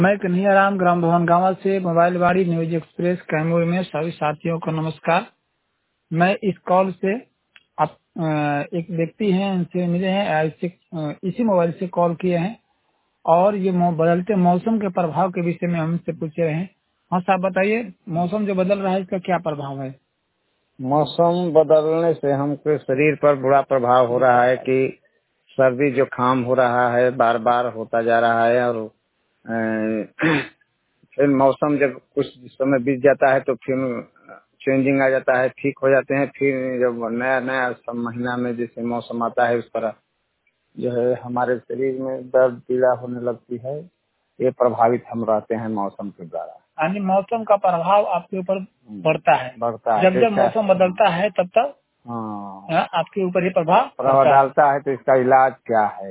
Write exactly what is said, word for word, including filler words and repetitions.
मैं कन्हैयाराम ग्राम भवन गांवा से मोबाइल वाड़ी न्यूज एक्सप्रेस कैमूर में सभी साथियों को नमस्कार। मैं इस कॉल से आप अ, एक व्यक्ति हैं, उनसे मिले हैं, ऐसे अ, इसी मोबाइल से कॉल किए हैं और ये मौ- बदलते मौसम के प्रभाव के विषय में हमसे पूछ रहे हैं। हाँ साहब बताइए, मौसम जो बदल रहा है इसका क्या प्रभाव है? मौसम बदलने से हमके शरीर पर बुरा प्रभाव हो रहा है कि सर्दी जुकाम हो रहा है, बार बार होता जा रहा है। और अ, फिर मौसम जब कुछ समय बीत जाता है तो फिर चेंजिंग आ जाता है, ठीक हो जाते हैं। फिर जब नया नया सब महीना में जैसे मौसम आता है उस पर जो है हमारे शरीर में दर्द पीड़ा होने लगती है। ये प्रभावित हम रहते हैं मौसम के द्वारा। यानी मौसम का प्रभाव आपके ऊपर हम्म, पड़ता है। बढ़ता है जब जब जैसा। मौसम बदलता है तब तब हाँ, अ, आपके ऊपर ये प्रभाव प्रभाव पड़ता है। डालता है। तो इसका इलाज क्या है?